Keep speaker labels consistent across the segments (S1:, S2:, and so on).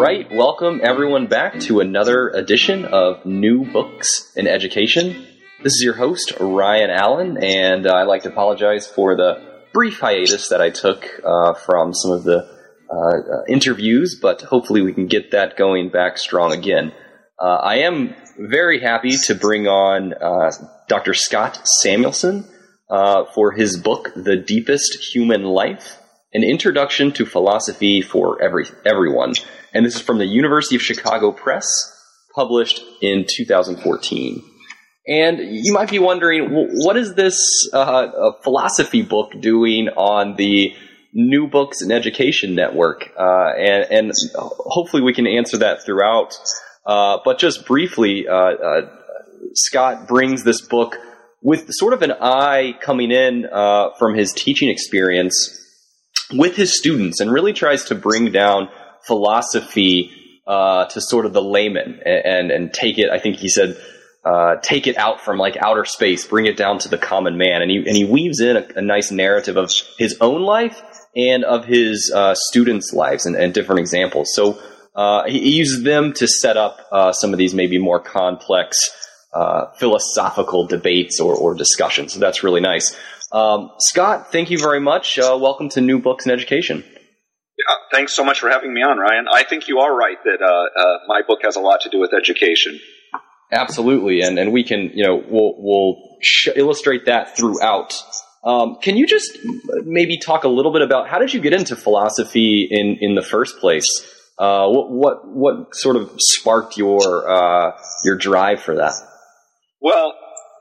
S1: right, welcome everyone back to another edition of New Books in Education. This is your host, Ryan Allen, and I'd like to apologize for the brief hiatus that I took from some of the interviews, but hopefully we can get that going back strong again. I am very happy to bring on Dr. Scott Samuelson for his book, The Deepest Human Life, An Introduction to Philosophy for Everyone. And this is from the University of Chicago Press, published in 2014. And you might be wondering, what is this philosophy book doing on the New Books in Education Network? And hopefully we can answer that throughout. But just briefly, Scott brings this book with sort of an eye coming in from his teaching experience with his students, and really tries to bring down philosophy to sort of the layman and take it, I think he said, take it out from like outer space, bring it down to the common man. And he weaves in a nice narrative of his own life and of his students' lives and different examples. So he uses them to set up some of these maybe more complex philosophical debates or discussions. So that's really nice. Scott, thank you very much. Welcome to New Books in Education.
S2: Yeah, thanks so much for having me on, Ryan. I think you are right that my book has a lot to do with education.
S1: Absolutely, and we can, we'll illustrate that throughout. Can you just maybe talk a little bit about how did you get into philosophy in the first place? What sort of sparked your drive for that?
S2: Well,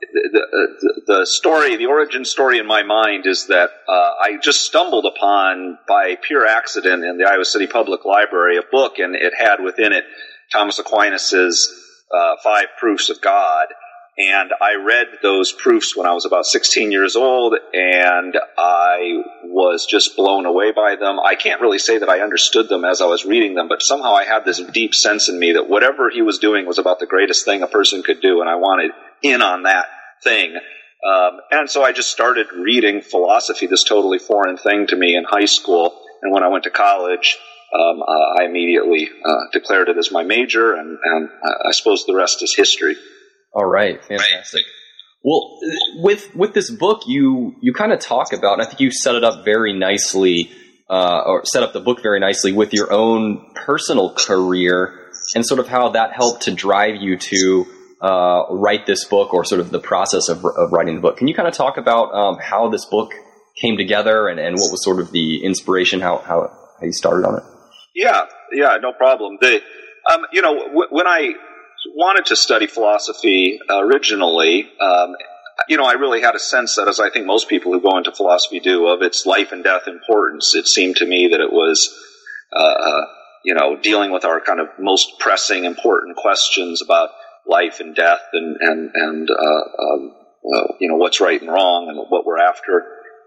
S2: the origin story in my mind is that I just stumbled upon, by pure accident in the Iowa City Public Library, a book, and it had within it Thomas Aquinas's 5 Proofs of God. And I read those proofs when I was about 16 years old, and I was just blown away by them. I can't really say that I understood them as I was reading them, but somehow I had this deep sense in me that whatever he was doing was about the greatest thing a person could do, and I wanted in on that thing. And so I just started reading philosophy, this totally foreign thing to me, in high school. And when I went to college, I immediately declared it as my major, and I suppose the rest is history.
S1: All right, fantastic. Well, with this book, you kind of talk about, and I think you set it up very nicely, or set up the book very nicely with your own personal career, and sort of how that helped to drive you to write this book, or sort of the process of writing the book. Can you kind of talk about how this book came together, and what was sort of the inspiration, how you started on it? Yeah,
S2: no problem. When I wanted to study philosophy originally, I really had a sense that, as I think most people who go into philosophy do, of its life and death importance. It seemed to me that it was, dealing with our kind of most pressing, important questions about life and death, and what's right and wrong, and what we're after.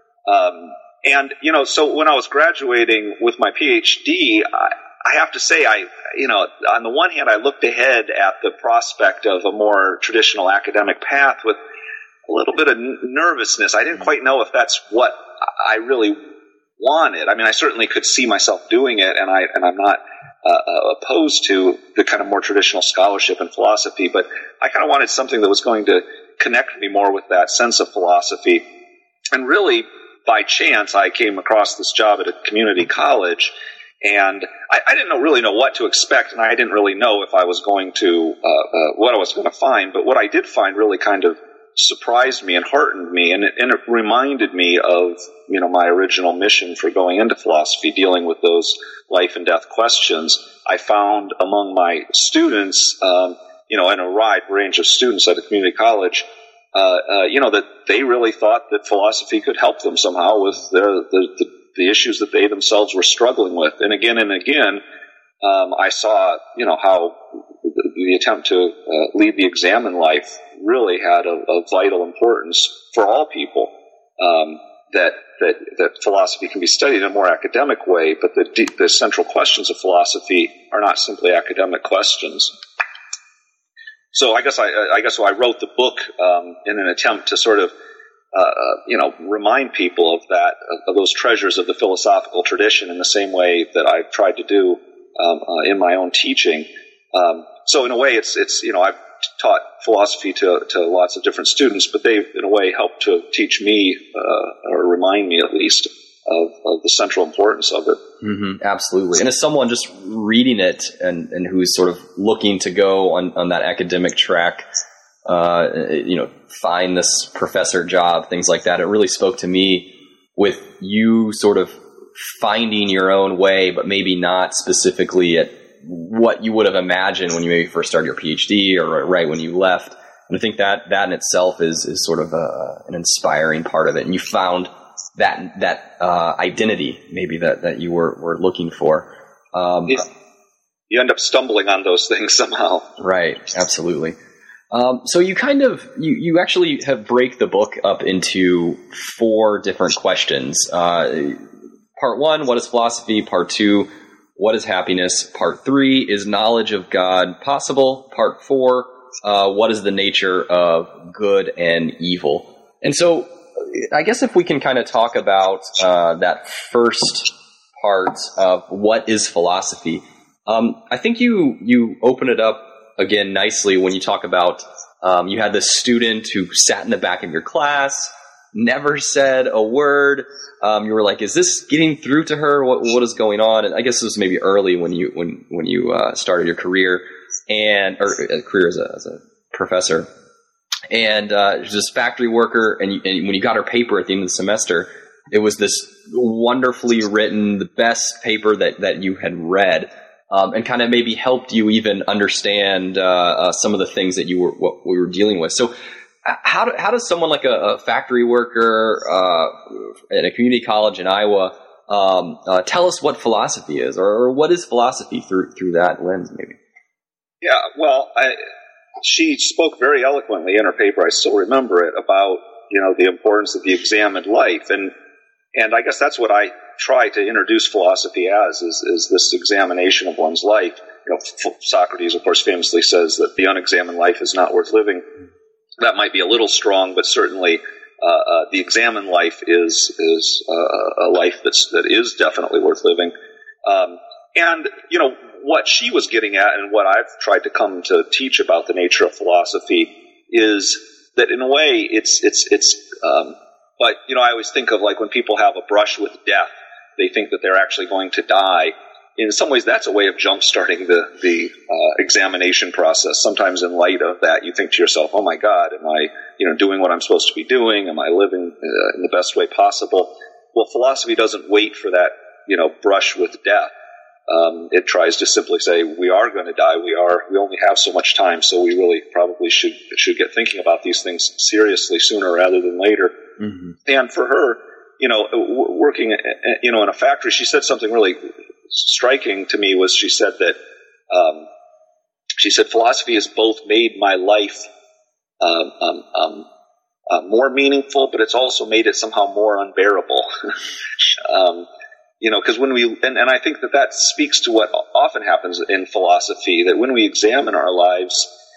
S2: So when I was graduating with my PhD, I have to say, on the one hand, I looked ahead at the prospect of a more traditional academic path with a little bit of nervousness. I didn't quite know if that's what I really wanted. I mean, I certainly could see myself doing it, and I'm not opposed to the kind of more traditional scholarship in philosophy, but I kind of wanted something that was going to connect me more with that sense of philosophy. And really, by chance, I came across this job at a community college, and I didn't really know what to expect, and I didn't really know if I was going to, what I was going to find, but what I did find really kind of surprised me and heartened me, and it reminded me of, my original mission for going into philosophy, dealing with those life and death questions. I found among my students, in a wide range of students at a community college, that they really thought that philosophy could help them somehow with the issues that they themselves were struggling with. And again, I saw, how the attempt to lead the exam in life really had a vital importance for all people. That philosophy can be studied in a more academic way, but the central questions of philosophy are not simply academic questions. So I guess I wrote the book in an attempt to sort of remind people of those treasures of the philosophical tradition, in the same way that I've tried to do in my own teaching. So in a way, it's I've taught philosophy to lots of different students, but they've in a way helped to teach me or remind me at least of the central importance of it.
S1: Mm-hmm, absolutely. And as someone just reading it and who's sort of looking to go on that academic track, find this professor job, things like that, it really spoke to me with you sort of finding your own way, but maybe not specifically at what you would have imagined when you maybe first started your PhD or right when you left. And I think that in itself is sort of an inspiring part of it. And you found that identity maybe that you were looking for.
S2: You end up stumbling on those things somehow.
S1: Right. Absolutely. So you you actually have break the book up into 4 different questions. Part 1, what is philosophy? Part 2, what is happiness? Part 3, is knowledge of God possible? Part 4, what is the nature of good and evil? And so I guess if we can kind of talk about that first part of what is philosophy, I think you open it up again nicely when you talk about you had this student who sat in the back of your class, never said a word. You were like, is this getting through to her? What is going on? And I guess this was maybe early when you started your career or career as a professor. And she was this factory worker, and when you got her paper at the end of the semester, it was this wonderfully written, the best paper that you had read, and kind of maybe helped you even understand some of the things that what we were dealing with. So how does someone like a factory worker at a community college in Iowa tell us what philosophy is, or what is philosophy through that lens, maybe?
S2: Yeah, well, she spoke very eloquently in her paper. I still remember it about the importance of the examined life, and I guess that's what I try to introduce philosophy as is this examination of one's life. Socrates, of course, famously says that the unexamined life is not worth living. That might be a little strong, but certainly the examined life is a life that is definitely worth living. And what she was getting at, and what I've tried to come to teach about the nature of philosophy, is that in a way but I always think of like when people have a brush with death, they think that they're actually going to die. In some ways, that's a way of jump-starting the examination process. Sometimes in light of that, you think to yourself, oh my God, am I doing what I'm supposed to be doing? Am I living in the best way possible? Well, philosophy doesn't wait for that brush with death. It tries to simply say, we are going to die. We only have so much time, so we really probably should get thinking about these things seriously sooner rather than later. Mm-hmm. And for her, working in a factory, she said something really striking to me. Was she said that philosophy has both made my life more meaningful, but it's also made it somehow more unbearable. Because when and I think that speaks to what often happens in philosophy, that when we examine our lives,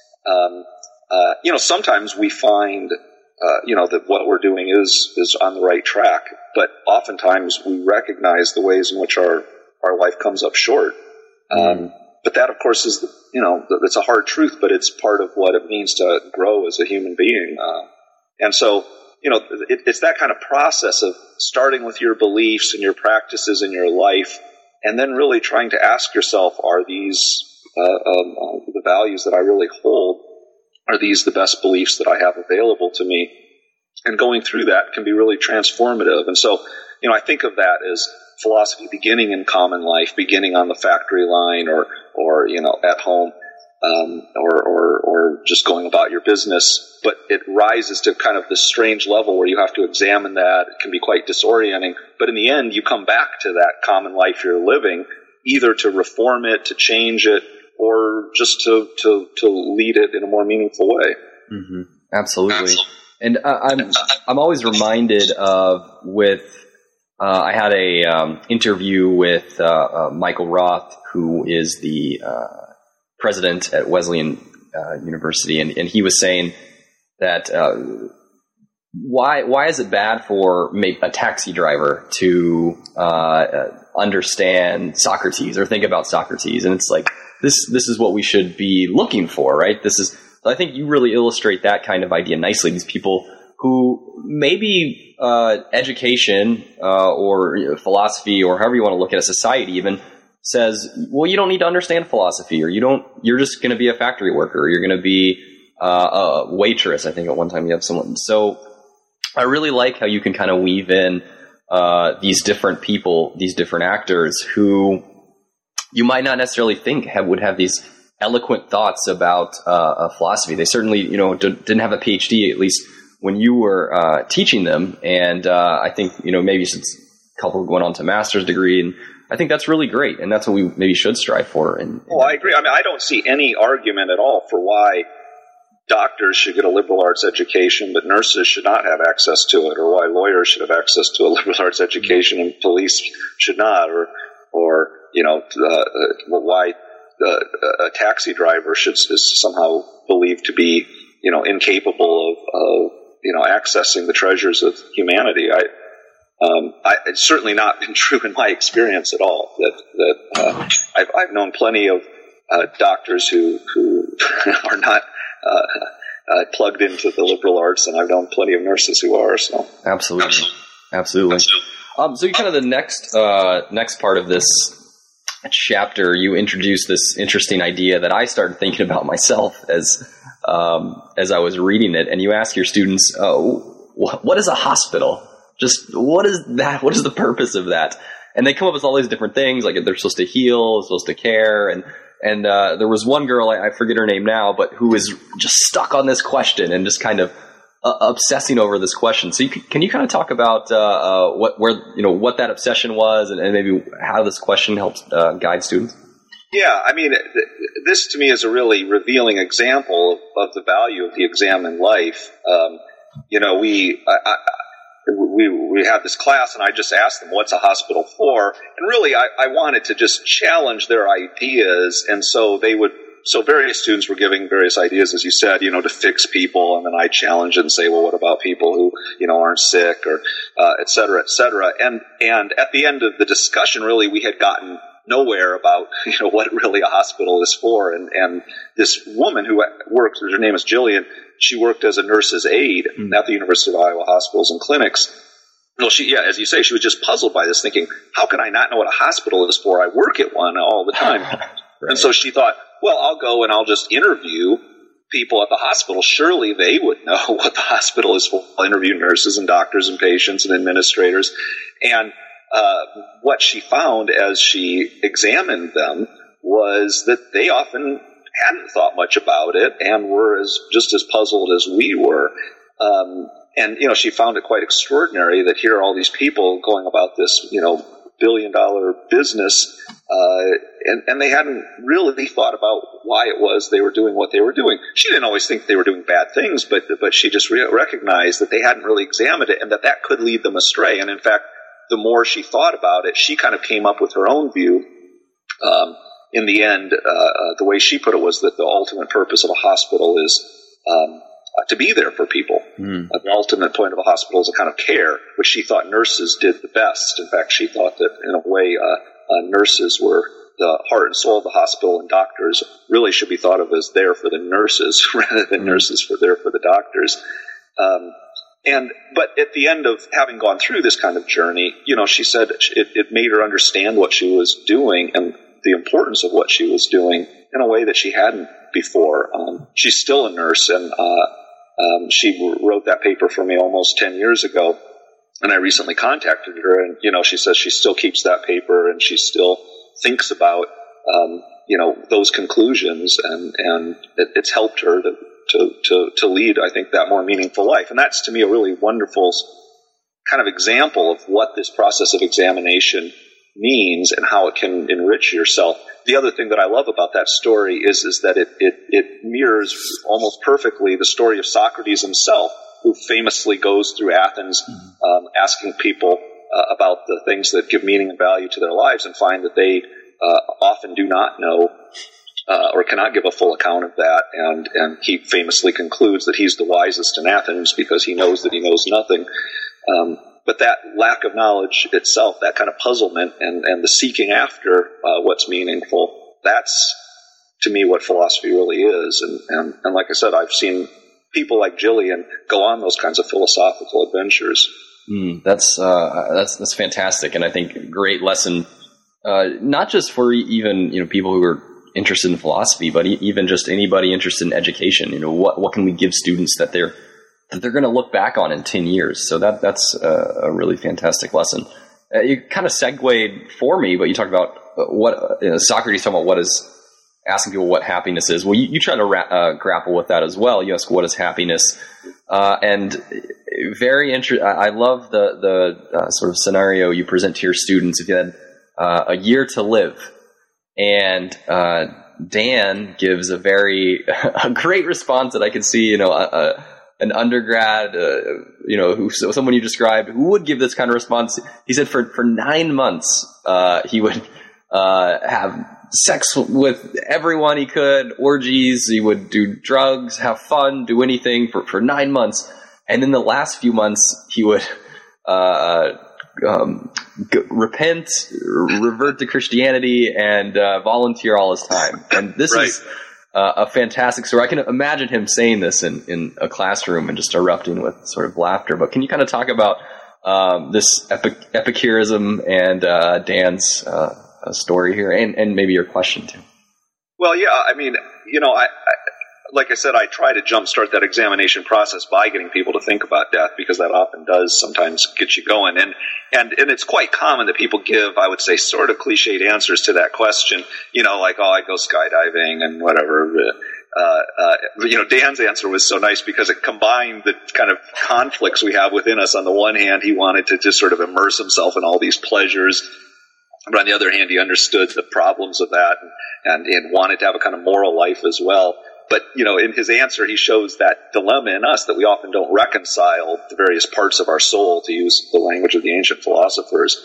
S2: sometimes we find, that what we're doing is on the right track, but oftentimes we recognize the ways in which our life comes up short. But that, of course, is, it's a hard truth, but it's part of what it means to grow as a human being. And so, it's that kind of process of starting with your beliefs and your practices in your life, and then really trying to ask yourself, are these the values that I really hold? Are these the best beliefs that I have available to me? And going through that can be really transformative. And so, I think of that as philosophy beginning in common life, beginning on the factory line or at home, or just going about your business. But it rises to kind of this strange level where you have to examine that. It can be quite disorienting. But in the end, you come back to that common life you're living, either to reform it, to change it, or just to lead it in a more meaningful way.
S1: Mm-hmm. Absolutely. And I'm always reminded of I had a interview with Michael Roth, who is the president at Wesleyan University, and he was saying that why is it bad for a taxi driver to understand Socrates or think about Socrates. And it's like, this is what we should be looking for, right? I think you really illustrate that kind of idea nicely. These people who maybe education or philosophy, or however you want to look at a society even, says, well, you don't need to understand philosophy, or you're just going to be a factory worker, or you're going to be a waitress. I think at one time you have someone. So I really like how you can kind of weave in these different people, these different actors who you might not necessarily think would have these eloquent thoughts about philosophy. They certainly, didn't have a PhD, at least when you were teaching them. And I think, maybe since a couple went on to master's degree, and I think that's really great. And that's what we maybe should strive for.
S2: I agree. I mean, I don't see any argument at all for why doctors should get a liberal arts education, but nurses should not have access to it, or why lawyers should have access to a liberal arts education and police should not, or why a taxi driver is somehow believed to be, incapable of accessing the treasures of humanity. It's certainly not been true in my experience at all. I've known plenty of doctors who are not plugged into the liberal arts, and I've known plenty of nurses who are. So
S1: absolutely. So you kind of the next part of this chapter, you introduced this interesting idea that I started thinking about myself as I was reading it, and you ask your students, "What is a hospital? Just what is that? What is the purpose of that?" And they come up with all these different things, like they're supposed to heal, supposed to care, and there was one girl, I forget her name now, but who was just stuck on this question and just kind of obsessing over this question. So can you kind of talk about what that obsession was, and maybe how this question helps guide students?
S2: Yeah, I mean, this to me is a really revealing example of the value of the exam in life. We had this class, and I just asked them, what's a hospital for? And really, I wanted to just challenge their ideas. And so various students were giving various ideas, as you said, to fix people. And then I challenge and say, well, what about people who, aren't sick, or et cetera, et cetera. And at the end of the discussion, really, we had gotten nowhere about, what really a hospital is for. And this woman who works, her name is Jillian, she worked as a nurse's aide at the University of Iowa hospitals and clinics. Well, as you say, she was just puzzled by this, thinking, how can I not know what a hospital is for? I work at one all the time. Right. And so she thought, well, I'll go and I'll just interview people at the hospital. Surely they would know what the hospital is for. I'll interview nurses and doctors and patients and administrators. And what she found as she examined them was that they often hadn't thought much about it and were just as puzzled as we were. And she found it quite extraordinary that here are all these people going about this, billion-dollar business, and they hadn't really thought about why it was they were doing what they were doing. She didn't always think they were doing bad things, but she just recognized that they hadn't really examined it and that could lead them astray. And in fact, the more she thought about it, she kind of came up with her own view. In the end, the way she put it was that the ultimate purpose of a hospital is to be there for people. The ultimate point of a hospital is a kind of care, which she thought nurses did the best. In fact, she thought that in a way nurses were the heart and soul of the hospital, and doctors really should be thought of as there for the nurses rather than nurses there for the doctors. But at the end of having gone through this kind of journey, she said it made her understand what she was doing and the importance of what she was doing in a way that she hadn't before. She's still a nurse, and she wrote that paper for me almost 10 years ago, and I recently contacted her, and she says she still keeps that paper and she still thinks about those conclusions, and it's helped her to lead, I think, that more meaningful life. And that's to me a really wonderful kind of example of what this process of examination means and how it can enrich yourself. The other thing that I love about that story is that it mirrors almost perfectly the story of Socrates himself, who famously goes through Athens asking people about the things that give meaning and value to their lives, and find that they often do not know or cannot give a full account of that. And he famously concludes that he's the wisest in Athens because he knows that he knows nothing. but that lack of knowledge itself, that kind of puzzlement and the seeking after what's meaningful, that's, to me, what philosophy really is. And like I said, I've seen people like Jillian go on those kinds of philosophical adventures.
S1: That's fantastic, and I think a great lesson, not just for even people who are interested in philosophy, but even just anybody interested in education. What can we give students that they're going to look back on in 10 years? So that's a really fantastic lesson. You kind of segued for me, but you talked about Socrates talking about asking people what happiness is. Well, you try to grapple with that as well. You ask, what is happiness? And very interesting. I love the sort of scenario you present to your students. If you had a year to live, and Dan gives a great response that I could see, an undergrad, someone you described who would give this kind of response. He said for 9 months, he would have sex with everyone he could, orgies, he would do drugs, have fun, do anything for 9 months. And in the last few months, he would repent, revert to Christianity, and volunteer all his time. And this is a fantastic story. I can imagine him saying this in a classroom and just erupting with sort of laughter. But can you kind of talk about this Epicurism and Dan's story here, and maybe your question too?
S2: Well, yeah, I mean, I like I said, I try to jumpstart that examination process by getting people to think about death, because that often does sometimes get you going. And it's quite common that people give, I would say, sort of cliched answers to that question, like, oh, I go skydiving and whatever. Dan's answer was so nice because it combined the kind of conflicts we have within us. On the one hand, he wanted to just sort of immerse himself in all these pleasures. But on the other hand, he understood the problems of that and wanted to have a kind of moral life as well. But, in his answer, he shows that dilemma in us that we often don't reconcile the various parts of our soul, to use the language of the ancient philosophers.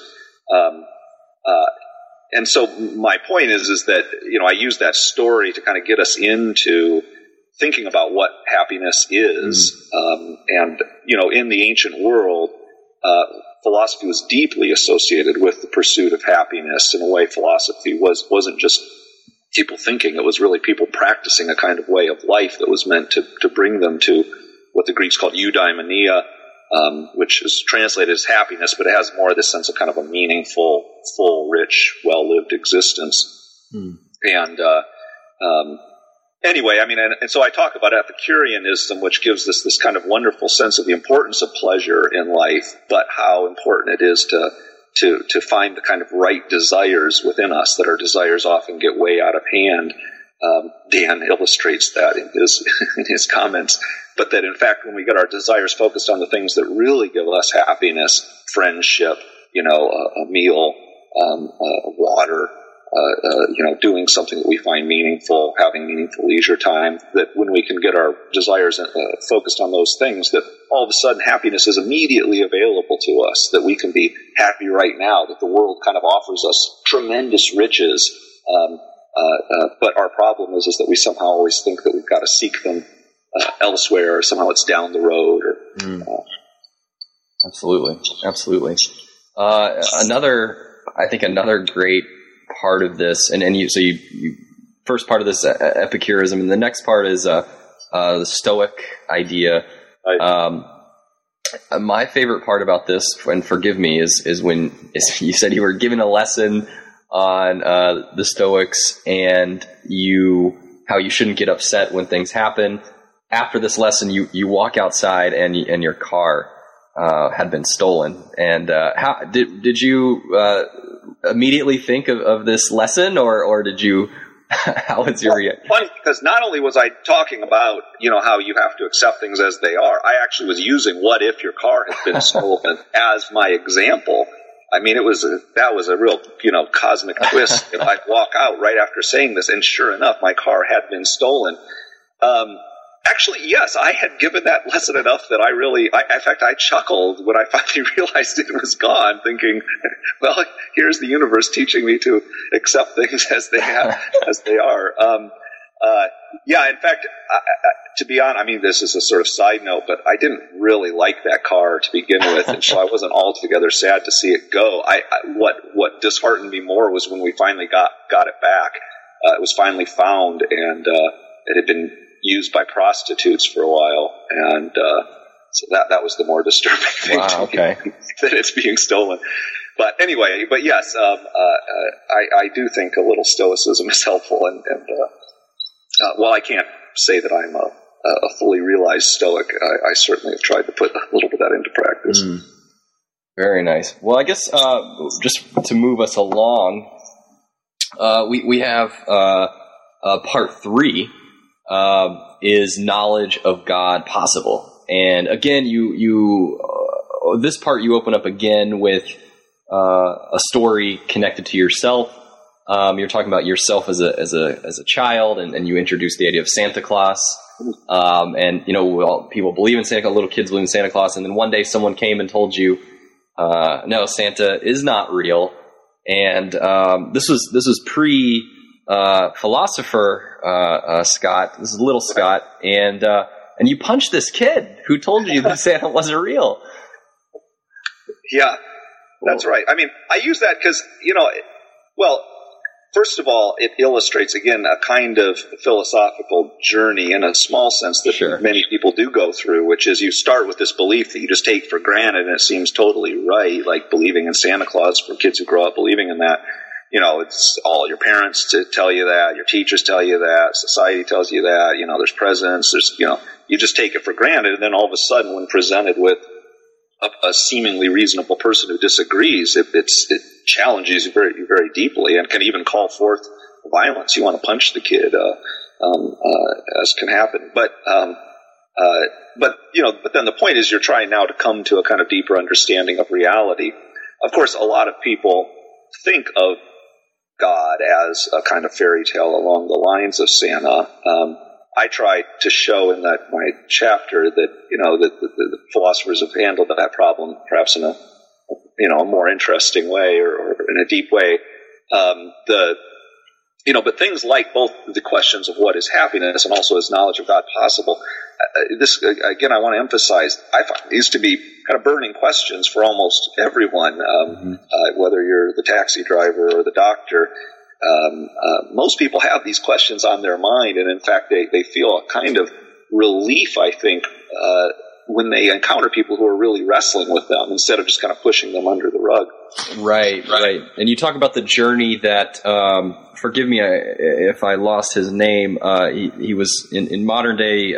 S2: And so my point is that, I use that story to kind of get us into thinking about what happiness is. And in the ancient world, philosophy was deeply associated with the pursuit of happiness. In a way, philosophy wasn't just people thinking, it was really people practicing a kind of way of life that was meant to bring them to what the Greeks called eudaimonia, which is translated as happiness, but it has more of this sense of kind of a meaningful, full, rich, well-lived existence. Anyway, I mean, and so I talk about Epicureanism, which gives us this kind of wonderful sense of the importance of pleasure in life, but how important it is to find the kind of right desires within us, that our desires often get way out of hand. Dan illustrates that in his comments, but that in fact, when we get our desires focused on the things that really give us happiness, friendship, a meal, water, doing something that we find meaningful, having meaningful leisure time, that when we can get our desires focused on those things, that all of a sudden happiness is immediately available to us, that we can be happy right now, that the world kind of offers us tremendous riches. But our problem is that we somehow always think that we've got to seek them elsewhere, or somehow it's down the road.
S1: Absolutely. Another great part of this, and you first part of this Epicurism, and the next part is the Stoic idea. My favorite part about this, and forgive me, is when you said you were given a lesson on the Stoics and how you shouldn't get upset when things happen. After this lesson, you walk outside and your car had been stolen. And how did you immediately think of this lesson, or did you? How was your reaction?
S2: Funny, because not only was I talking about how you have to accept things as they are, I actually was using what if your car had been stolen as my example. I mean, that was a real cosmic twist. I'd walk out right after saying this, and sure enough, my car had been stolen. Actually, yes, I had given that lesson enough that in fact, I chuckled when I finally realized it was gone, thinking, well, here's the universe teaching me to accept things as they are. Yeah, in fact, to be honest, I mean, this is a sort of side note, but I didn't really like that car to begin with, and so I wasn't altogether sad to see it go. What disheartened me more was when we finally got it back. It was finally found, and it had been used by prostitutes for a while, and so that was the more disturbing thing.
S1: Wow, okay.
S2: That it's being stolen. But anyway, yes, I do think a little stoicism is helpful, and while I can't say that I'm a fully realized Stoic, I certainly have tried to put a little bit of that into practice.
S1: Very nice. Well, I guess just to move us along, we have part 3 is knowledge of God possible, and again, you this part you open up again with a story connected to yourself. You're talking about yourself as a child, and you introduce the idea of Santa Claus. And people believe in Santa Claus, little kids believe in Santa Claus, and then one day someone came and told you, no, Santa is not real. And this was pre philosopher Scott. This is little Scott, and you punched this kid who told you that Santa wasn't real.
S2: Yeah, that's right. I mean, I use that because first of all, it illustrates, again, a kind of philosophical journey in a small sense that many people do go through, which is you start with this belief that you just take for granted and it seems totally right, like believing in Santa Claus for kids who grow up believing in that. It's all your parents to tell you that, your teachers tell you that, society tells you that, there's presents, you just take it for granted, and then all of a sudden when presented with a seemingly reasonable person who disagrees, it challenges you very, very deeply and can even call forth violence. You want to punch the kid, as can happen. But then the point is you're trying now to come to a kind of deeper understanding of reality. Of course, a lot of people think of God as a kind of fairy tale along the lines of Santa. I try to show in my chapter that the philosophers have handled that problem perhaps in a more interesting way or in a deep way. But things like both the questions of what is happiness and also is knowledge of God possible. This again, I want to emphasize. I find these to be kind of burning questions for almost everyone, whether you're the taxi driver or the doctor. Most people have these questions on their mind, and in fact, they feel a kind of relief, I think, when they encounter people who are really wrestling with them instead of just kind of pushing them under the rug.
S1: Right. And you talk about the journey that, forgive me if I lost his name, he was in modern day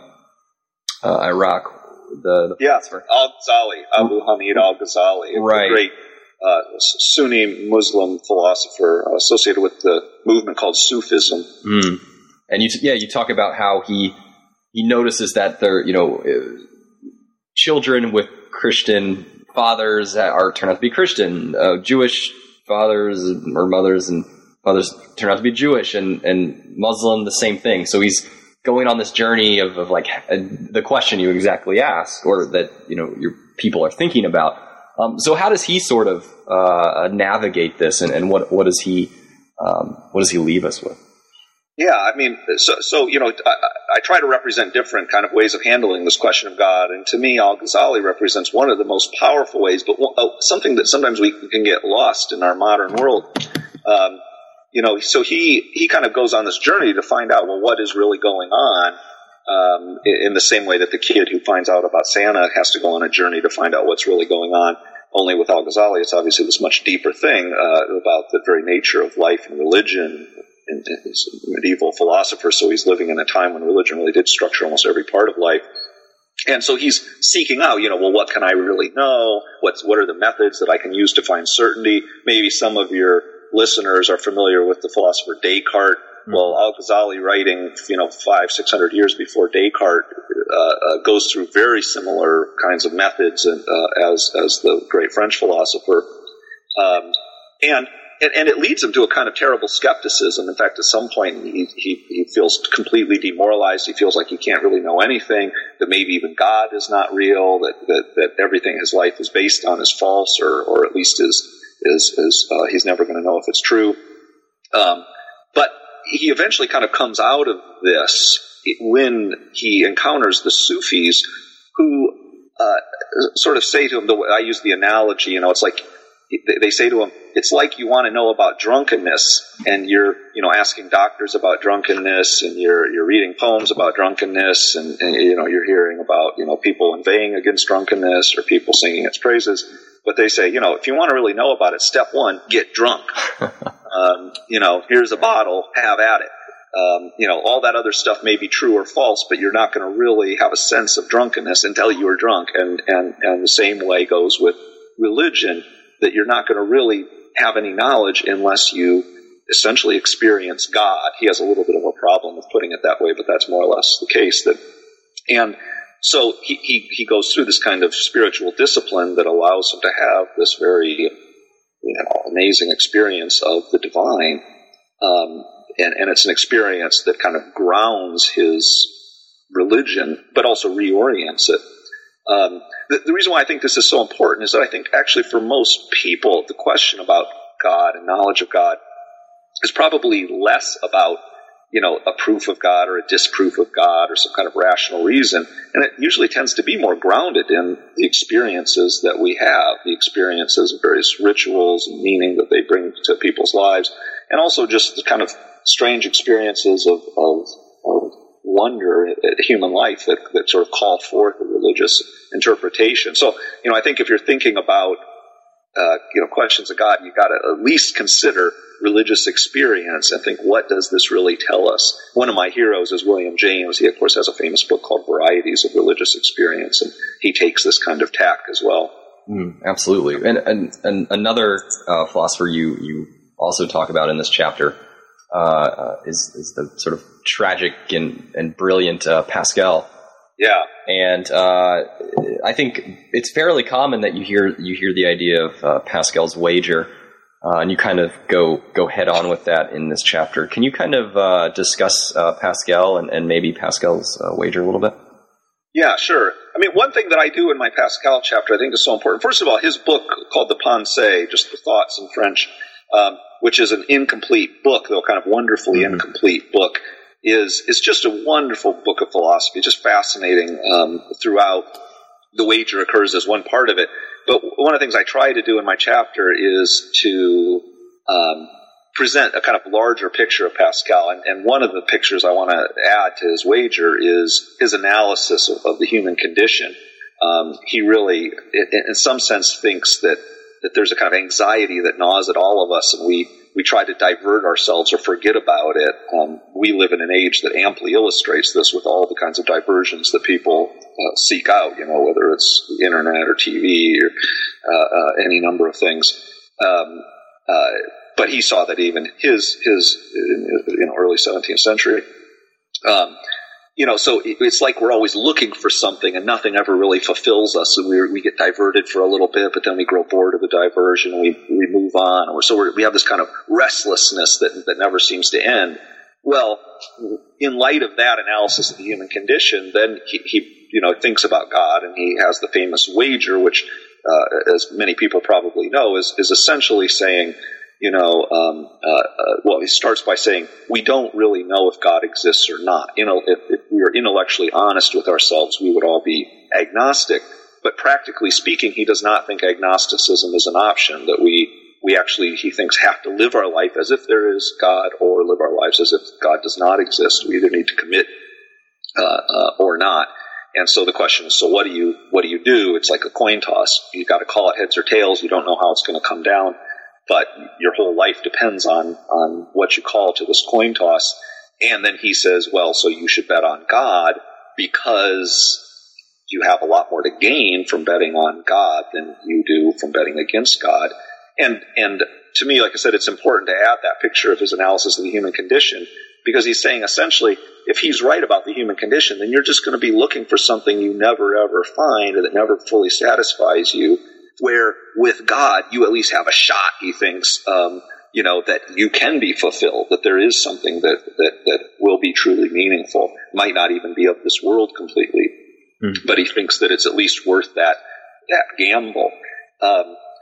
S1: Iraq. The philosopher.
S2: Al-Ghazali, Abu Hamid al-Ghazali,
S1: right.
S2: The great Sunni Muslim philosopher associated with the movement called Sufism.
S1: And you talk about how he notices that there, children with Christian fathers turn out to be Christian, Jewish fathers or mothers and fathers turn out to be Jewish, and Muslim the same thing. So he's going on this journey of like the question you exactly asked, or that your people are thinking about. So how does he sort of navigate this, and what does he leave us with?
S2: Yeah, I mean, so I try to represent different kind of ways of handling this question of God, and to me, Al-Ghazali represents one of the most powerful ways, but something that sometimes we can get lost in our modern world. So he kind of goes on this journey to find out, well, what is really going on, in the same way that the kid who finds out about Santa has to go on a journey to find out what's really going on. Only with Al-Ghazali, it's obviously this much deeper thing about the very nature of life and religion. And he's a medieval philosopher, so he's living in a time when religion really did structure almost every part of life. And so he's seeking out, well, what can I really know? What are the methods that I can use to find certainty? Maybe some of your listeners are familiar with the philosopher Descartes. Well, Al-Ghazali, writing 500-600 years before Descartes, goes through very similar kinds of methods as the great French philosopher, and it leads him to a kind of terrible skepticism. In fact, at some point he feels completely demoralized. He feels like he can't really know anything. That maybe even God is not real. That everything his life is based on is false, or at least is he's never going to know if it's true. But he eventually kind of comes out of this when he encounters the Sufis who sort of say to him, I use the analogy, it's like they say to him, it's like you want to know about drunkenness, and you're asking doctors about drunkenness, and you're reading poems about drunkenness, and you're hearing about people inveighing against drunkenness or people singing its praises. But they say, if you want to really know about it, step one, get drunk. Here's a bottle, have at it. All that other stuff may be true or false, but you're not going to really have a sense of drunkenness until you are drunk. And the same way goes with religion, that you're not going to really have any knowledge unless you essentially experience God. He has a little bit of a problem with putting it that way, but that's more or less the case. And so he goes through this kind of spiritual discipline that allows him to have this very amazing experience of the divine. And it's an experience that kind of grounds his religion, but also reorients it. The reason why I think this is so important is that I think actually for most people, the question about God and knowledge of God is probably less about, a proof of God or a disproof of God or some kind of rational reason. And it usually tends to be more grounded in the experiences that we have, the experiences of various rituals and meaning that they bring to people's lives, and also just the kind of strange experiences of wonder at human life that sort of call forth a religious interpretation. So, I think if you're thinking about, questions of God, you've got to at least consider religious experience and think, what does this really tell us? One of my heroes is William James. He, of course, has a famous book called Varieties of Religious Experience, and he takes this kind of tack as well.
S1: Absolutely. And another philosopher you also talk about in this chapter is the sort of tragic and brilliant Pascal.
S2: Yeah.
S1: And I think it's fairly common that you hear the idea of Pascal's wager, and you kind of go head on with that in this chapter. Can you kind of discuss Pascal and maybe Pascal's wager a little bit?
S2: Yeah, sure. I mean, one thing that I do in my Pascal chapter I think is so important. First of all, his book called the Pensées, just the thoughts in French, which is an incomplete book, though kind of wonderfully incomplete book, is just a wonderful book of philosophy, just fascinating throughout. The wager occurs as one part of it. But one of the things I try to do in my chapter is to present a kind of larger picture of Pascal. And one of the pictures I want to add to his wager is his analysis of the human condition. He really, in some sense, thinks that there's a kind of anxiety that gnaws at all of us, and we try to divert ourselves or forget about it. We live in an age that amply illustrates this with all the kinds of diversions that people seek out, whether it's the internet or TV or any number of things. But he saw that even his early 17th century. So it's like we're always looking for something and nothing ever really fulfills us. And we get diverted for a little bit, but then we grow bored of the diversion and we move on. So we have this kind of restlessness that never seems to end. Well, in light of that analysis of the human condition, then he thinks about God, and he has the famous wager, which, as many people probably know, is essentially saying, he starts by saying, we don't really know if God exists or not. If we were intellectually honest with ourselves, we would all be agnostic. But practically speaking, he does not think agnosticism is an option, that we actually, he thinks, have to live our life as if there is God or live our lives as if God does not exist. We either need to commit or not. And so the question is, so what do you do? It's like a coin toss. You've got to call it heads or tails. You don't know how it's going to come down. But your whole life depends on what you call to this coin toss. And then he says, well, so you should bet on God because you have a lot more to gain from betting on God than you do from betting against God. And to me, like I said, it's important to add that picture of his analysis of the human condition, because he's saying essentially, if he's right about the human condition, then you're just going to be looking for something you never ever find or that never fully satisfies you. Where with God, you at least have a shot, he thinks, that you can be fulfilled, that there is something that will be truly meaningful. Might not even be of this world completely, but he thinks that it's at least worth that gamble.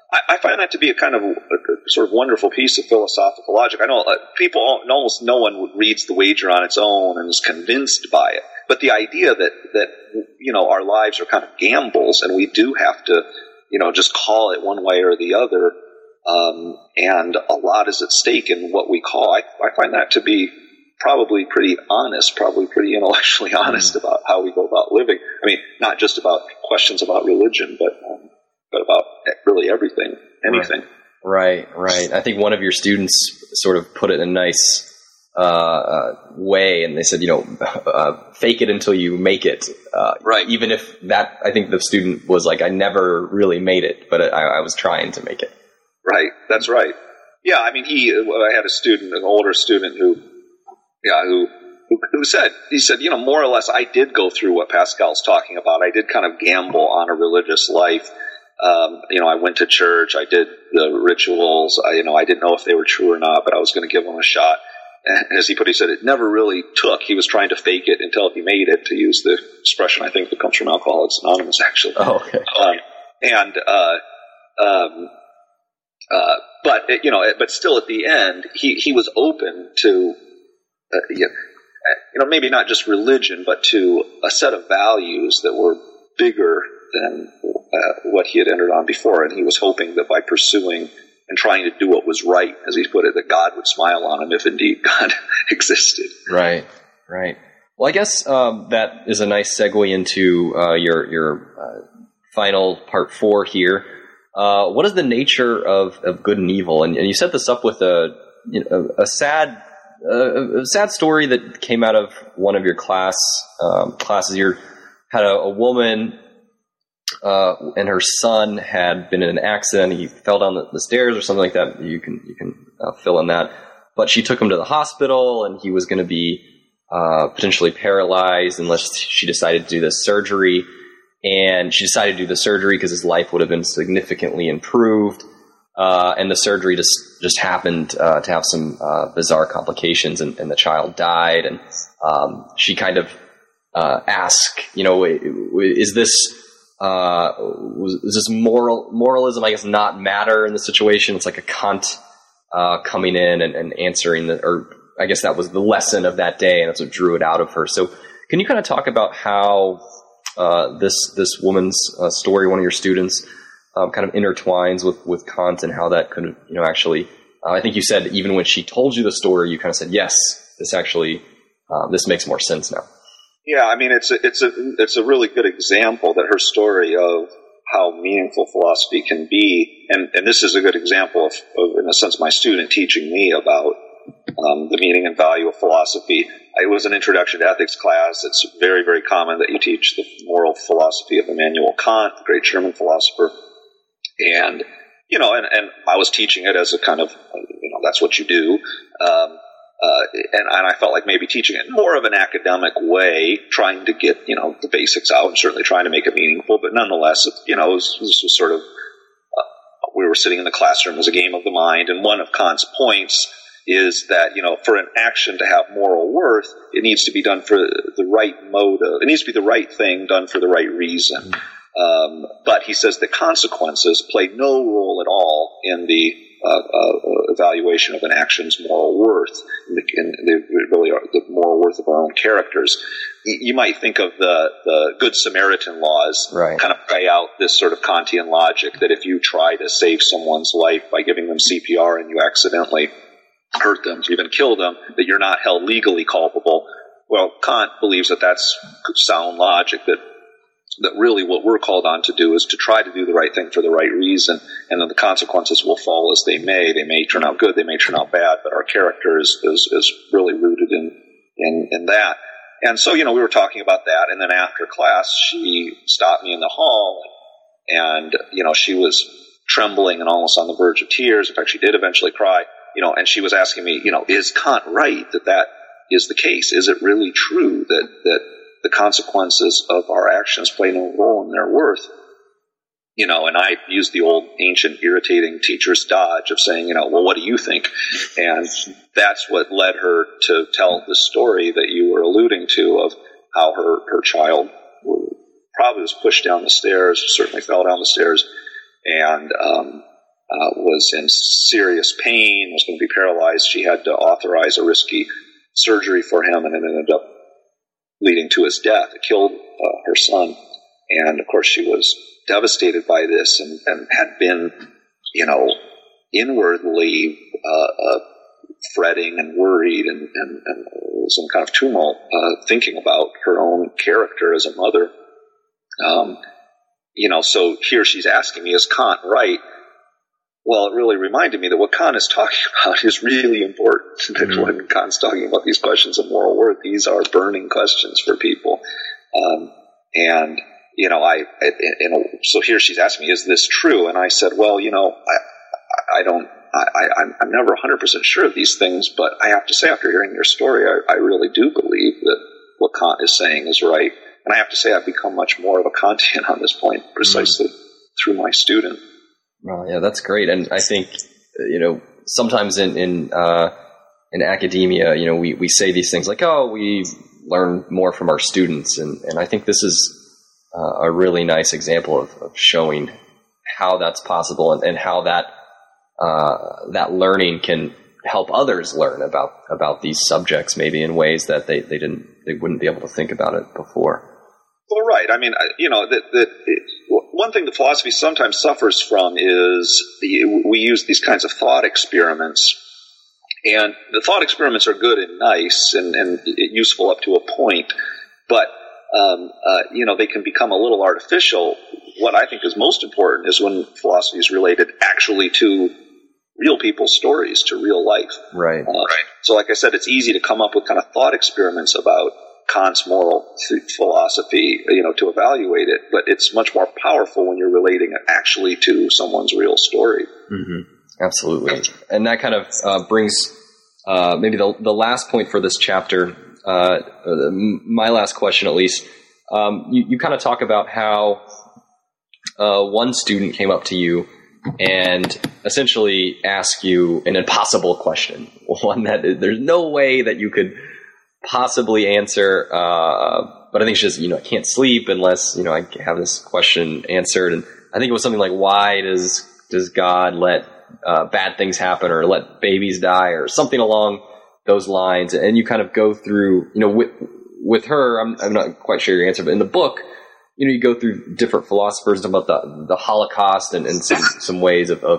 S2: I find that to be a kind of a sort of wonderful piece of philosophical logic. I know almost no one reads The Wager on its own and is convinced by it. But the idea that our lives are kind of gambles and we do have to, just call it one way or the other, and a lot is at stake in what we call. I find that to be probably pretty honest, probably pretty intellectually honest about how we go about living. I mean, not just about questions about religion, but about really everything, anything.
S1: Right. I think one of your students sort of put it in a nice way, and they said, fake it until you make it.
S2: Right.
S1: Even if that, I think the student was like, I never really made it, but I was trying to make it.
S2: Right. That's right. Yeah. I mean, I had a student, an older student who said, more or less, I did go through what Pascal's talking about. I did kind of gamble on a religious life. I went to church. I did the rituals. I didn't know if they were true or not, but I was going to give them a shot. And as he said, it never really took. He was trying to fake it until he made it, to use the expression I think that comes from Alcoholics Anonymous, actually.
S1: Oh, okay.
S2: But still, at the end, he was open to, maybe not just religion, but to a set of values that were bigger than what he had entered on before. And he was hoping that by pursuing and trying to do what was right, as he put it, that God would smile on him if indeed God existed.
S1: Right. Well, I guess that is a nice segue into your final part 4 here. What is the nature of good and evil? And you set this up with a sad story that came out of one of your classes. You had a woman and her son had been in an accident. He fell down the stairs or something like that. You can fill in that. But she took him to the hospital, and he was going to be potentially paralyzed unless she decided to do this surgery. And she decided to do the surgery because his life would have been significantly improved. And the surgery just happened to have some bizarre complications, and the child died. And she kind of asked, is this moralism, I guess, not matter in the situation? It's like a Kant coming in and answering or I guess that was the lesson of that day, and that's what drew it out of her. So can you kind of talk about how this woman's story, one of your students, kind of intertwines with Kant, and how that could, actually, I think you said even when she told you the story, you kind of said, yes, this actually, this makes more sense now.
S2: Yeah, I mean, it's a really good example that her story of how meaningful philosophy can be, and this is a good example of, in a sense, my student teaching me about the meaning and value of philosophy. It was an introduction to ethics class. It's very, very common that you teach the moral philosophy of Immanuel Kant, the great German philosopher. And, and I was teaching it as a kind of, that's what you do. And I felt like maybe teaching it in more of an academic way, trying to get, the basics out and certainly trying to make it meaningful. But nonetheless, this was sort of, we were sitting in the classroom as a game of the mind. And one of Kant's points is that, for an action to have moral worth, it needs to be done for the right motive. It needs to be the right thing done for the right reason. But he says the consequences play no role at all in the evaluation of an action's moral worth. And they really are the moral worth of our own characters. You might think of the Good Samaritan laws,
S1: right,
S2: kind of play out this sort of Kantian logic that if you try to save someone's life by giving them CPR and you accidentally hurt them, even kill them, that you're not held legally culpable. Well, Kant believes that that's sound logic, that really what we're called on to do is to try to do the right thing for the right reason, and then the consequences will fall as they may. They may turn out good, they may turn out bad, but our character is really rooted in that. And so, we were talking about that, and then after class, she stopped me in the hall, and, she was trembling and almost on the verge of tears. In fact, she did eventually cry, and she was asking me, is Kant right that is the case? Is it really true that the consequences of our actions play no role in their worth? And I used the old ancient irritating teacher's dodge of saying, well, what do you think? And that's what led her to tell the story that you were alluding to of how her child probably was pushed down the stairs, certainly fell down the stairs, and was in serious pain, was going to be paralyzed. She had to authorize a risky surgery for him, and it ended up leading to his death. It killed her son. And, of course, she was devastated by this and had been, inwardly fretting and worried and some kind of tumult thinking about her own character as a mother. So here she's asking me, is Kant right? Well, it really reminded me that what Kant is talking about is really important. Mm-hmm. When Kant's talking about these questions of moral worth, these are burning questions for people. So here she's asking me, is this true? And I said, well, I'm never 100% sure of these things, but I have to say, after hearing your story, I really do believe that what Kant is saying is right. And I have to say, I've become much more of a Kantian on this point, precisely through my student.
S1: Well, yeah, that's great. And I think, sometimes in academia, we say these things like, oh, we learn more from our students. And I think this is a really nice example of showing how that's possible and how that learning can help others learn about these subjects, maybe in ways that they wouldn't be able to think about it before.
S2: Well, right. I mean, one thing that philosophy sometimes suffers from is we use these kinds of thought experiments, and the thought experiments are good and nice and useful up to a point, but they can become a little artificial. What I think is most important is when philosophy is related actually to real people's stories, to real life.
S1: Right.
S2: So like I said, it's easy to come up with kind of thought experiments about Kant's moral philosophy, to evaluate it, but it's much more powerful when you're relating it actually to someone's real story.
S1: Mm-hmm. Absolutely. And that kind of brings maybe the last point for this chapter, my last question at least. You kind of talk about how one student came up to you and essentially asked you an impossible question, one that there's no way that you could possibly answer, but I think it's just, I can't sleep unless, I have this question answered. And I think it was something like, why does God let bad things happen or let babies die or something along those lines? And you kind of go through, with her, I'm not quite sure your answer, but in the book, you go through different philosophers about the Holocaust and some ways of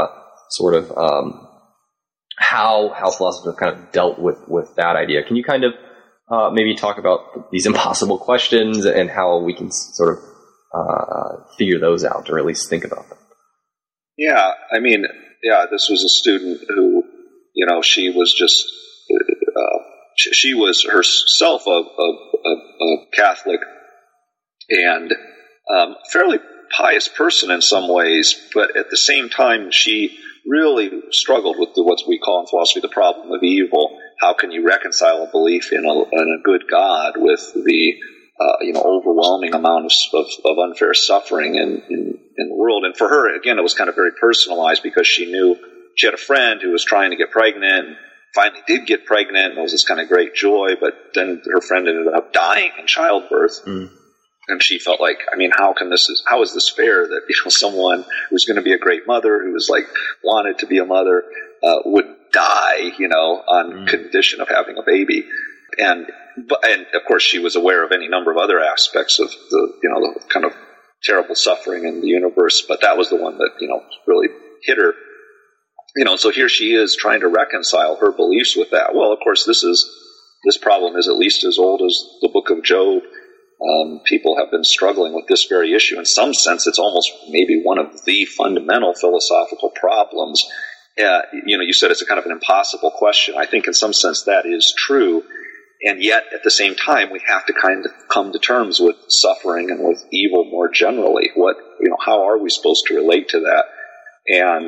S1: how philosophers have kind of dealt with that idea. Can you kind of maybe talk about these impossible questions and how we can sort of figure those out, or at least think about them?
S2: Yeah, this was a student who, she was just, she was herself a Catholic and fairly pious person in some ways, but at the same time, she really struggled with what we call in philosophy the problem of evil. How can you reconcile a belief in a good God with the overwhelming amount of unfair suffering in the world? And for her, again, it was kind of very personalized because she knew she had a friend who was trying to get pregnant and finally did get pregnant, and it was this kind of great joy, but then her friend ended up dying in childbirth. And she felt like, how is this fair that someone who's going to be a great mother, who was wanted to be a mother, would die, on condition of having a baby, and of course she was aware of any number of other aspects of the kind of terrible suffering in the universe, but that was the one that really hit her. So here she is trying to reconcile her beliefs with that. Well, of course, this problem is at least as old as the Book of Job. People have been struggling with this very issue. In some sense, it's almost maybe one of the fundamental philosophical problems. You said it's a kind of an impossible question. I think in some sense that is true. And yet, at the same time, we have to kind of come to terms with suffering and with evil more generally. How are we supposed to relate to that? And,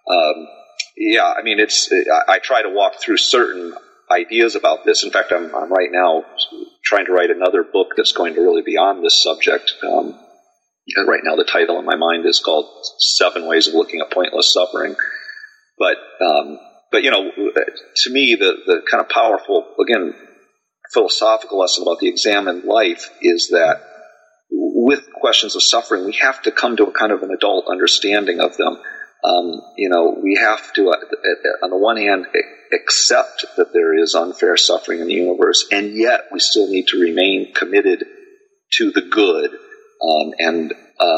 S2: I try to walk through certain ideas about this. In fact, I'm right now trying to write another book that's going to really be on this subject. Right now, the title in my mind is called 7 Ways of Looking at Pointless Suffering. But to me, the kind of powerful, again, philosophical lesson about the examined life is that with questions of suffering, we have to come to a kind of an adult understanding of them. we have to, on the one hand, accept that there is unfair suffering in the universe, and yet we still need to remain committed to the good, and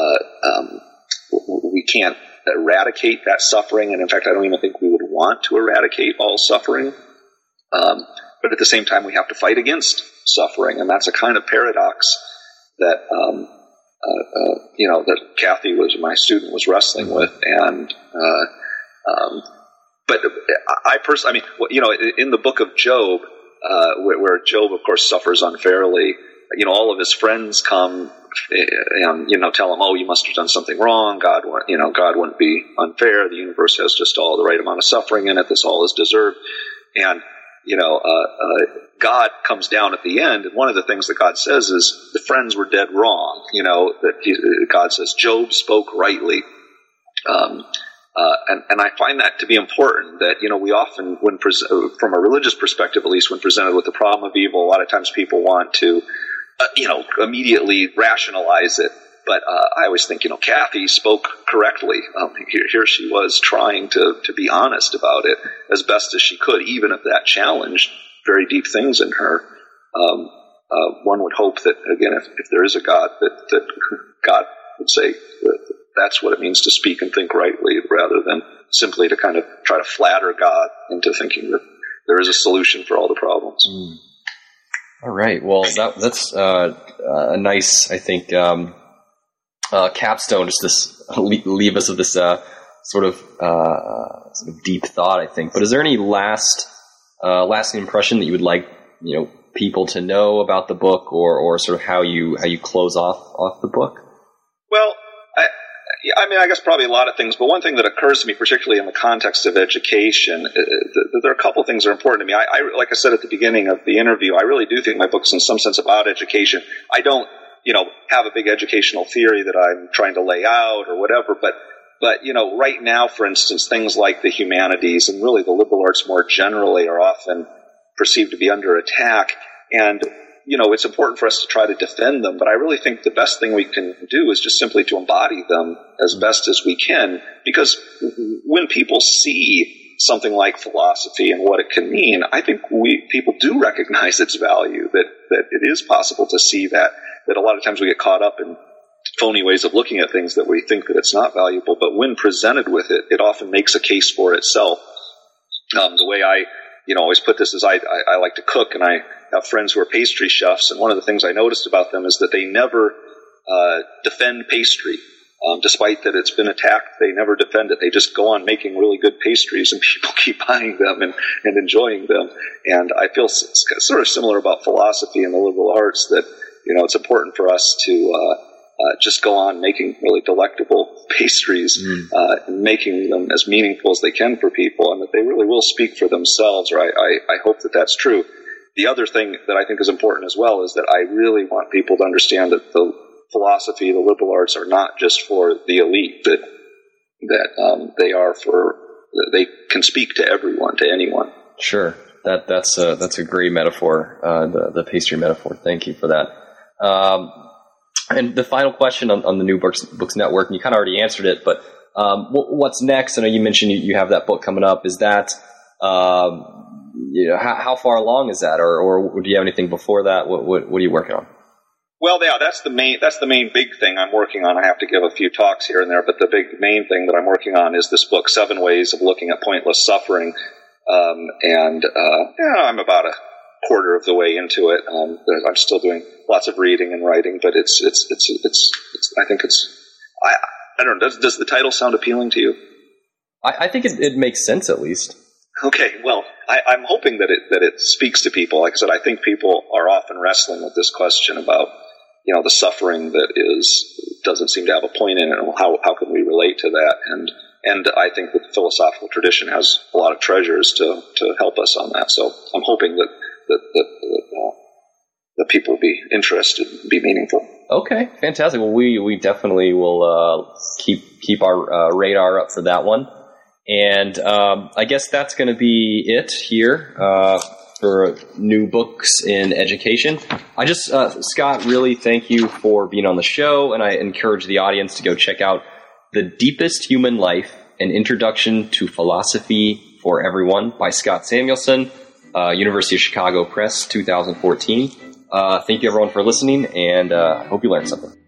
S2: we can't eradicate that suffering, and in fact, I don't even think we would want to eradicate all suffering, but at the same time, we have to fight against suffering, and that's a kind of paradox that that Kathy my student was wrestling with, and but I personally, in the book of Job, where Job, of course, suffers unfairly, all of his friends come and tell him, "Oh, you must have done something wrong. God wouldn't be unfair. The universe has just all the right amount of suffering in it. This all is deserved." And God comes down at the end, and one of the things that God says is the friends were dead wrong. God says Job spoke rightly, and I find that to be important. That we often, from a religious perspective at least, when presented with the problem of evil, a lot of times people want to immediately rationalize it. But I always think, Kathy spoke correctly. Here she was trying to be honest about it as best as she could, even if that challenged very deep things in her. One would hope that, again, if there is a God, that God would say that that's what it means to speak and think rightly, rather than simply to kind of try to flatter God into thinking that there is a solution for all the problems.
S1: All right. Well, that's a nice, I think, capstone, just this leave us with this sort of deep thought, I think. But is there any lasting impression that you would like people to know about the book, or sort of how you close off the book?
S2: Well, I guess probably a lot of things, but one thing that occurs to me, particularly in the context of education, there are a couple of things that are important to me. I like I said at the beginning of the interview, I really do think my book's in some sense about education. I don't have a big educational theory that I'm trying to lay out or whatever, but right now, for instance, things like the humanities and really the liberal arts more generally are often perceived to be under attack, and it's important for us to try to defend them, but I really think the best thing we can do is just simply to embody them as best as we can, because when people see something like philosophy and what it can mean, I think people do recognize its value, that it is possible to see that a lot of times we get caught up in phony ways of looking at things that we think that it's not valuable, but when presented with it, it often makes a case for itself. The way I always put this is I like to cook, and I have friends who are pastry chefs, and one of the things I noticed about them is that they never defend pastry. Despite that it's been attacked, they never defend it. They just go on making really good pastries, and people keep buying them and enjoying them. And I feel it's sort of similar about philosophy and the liberal arts, that it's important for us to just go on making really delectable pastries and making them as meaningful as they can for people, and that they really will speak for themselves, or I hope that that's true. The other thing that I think is important as well is that I really want people to understand that the philosophy, the liberal arts, are not just for the elite, that they can speak to everyone, to anyone.
S1: Sure. That's a great metaphor, the pastry metaphor. Thank you for that. And the final question on the New Books Network, and you kind of already answered it, but what's next? I know you mentioned you have that book coming up. Is that how far along is that, or do you have anything before that? What are you working on?
S2: Well, yeah, that's the main big thing I'm working on. I have to give a few talks here and there, but the main thing that I'm working on is this book, 7 Ways of Looking at Pointless Suffering. I'm about a quarter of the way into it. I'm still doing lots of reading and writing, but it's I think I don't know. Does the title sound appealing to you?
S1: I think it makes sense, at least.
S2: Okay, well, I'm hoping that it speaks to people. Like I said, I think people are often wrestling with this question about the suffering that doesn't seem to have a point in it, and how can we relate to that? And I think that the philosophical tradition has a lot of treasures to help us on that. So I'm hoping that people will be interested and be meaningful.
S1: Okay, fantastic. Well, we definitely will keep our radar up for that one. And I guess that's going to be it here for New Books in Education. Scott, really thank you for being on the show, and I encourage the audience to go check out The Deepest Human Life, An Introduction to Philosophy for Everyone by Scott Samuelson, University of Chicago Press, 2014. Thank you, everyone, for listening, and I hope you learned something.